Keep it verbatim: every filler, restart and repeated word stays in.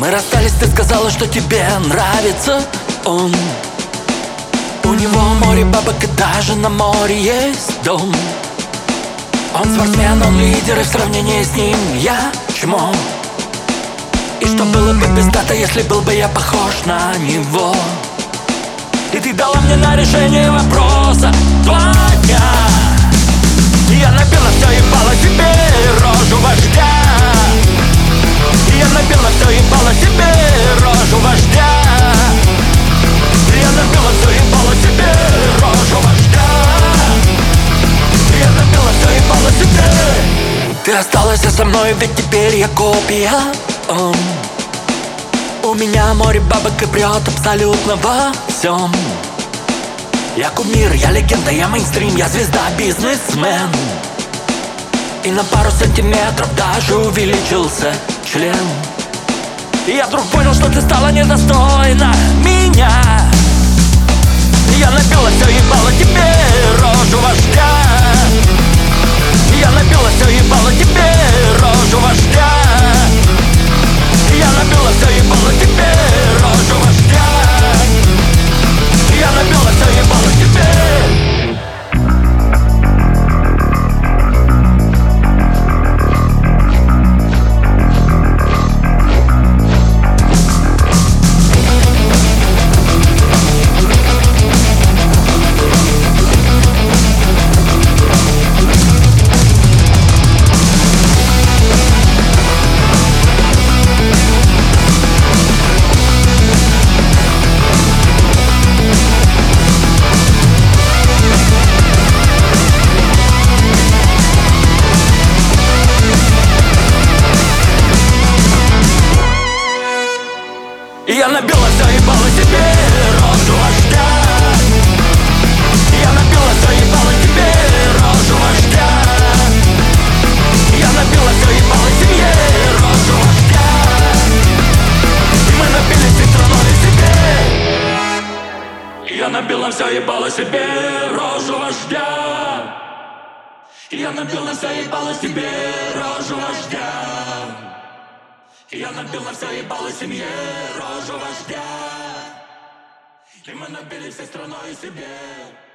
Мы расстались, ты сказала, что тебе нравится он. У него море бабок и даже на море есть дом. Он спортсмен, он лидер, и в сравнении с ним я чмо. И что было бы пиздато, если был бы я похож на него. И ты дала мне на решение вопроса два дня. И я набил на все ебало себе рожу вождя. И я набил на все ебало себе рожу вождя. И я набил на все ебало себе рожу вождя. И я набил на все ебало себе. Ты осталась со мной, ведь теперь я копия. um. У меня море бабок и прет абсолютно во всем. Я кумир, я легенда, я мейнстрим, я звезда, бизнесмен. И на пару сантиметров даже увеличился член. И я вдруг понял, что ты стала недостойна меня. И я набила все ебало тебе рожу вождя. И я набила все ебало тебе рожу вождя. И я набила все ебало тебе рожу вождя. И я набила все ебало тебе. И я набила все ебало себе рожу вождя. И я набила все ебало тебе рожу вождя. И я набила все ебало семье рожу вождя. И мы набили всей страной себе. И я набила все ебало себе рожу вождя. И я набила все ебало себе рожу вождя. И я набил на все ебало семье рожу вождя. И мы набили всей страной себе.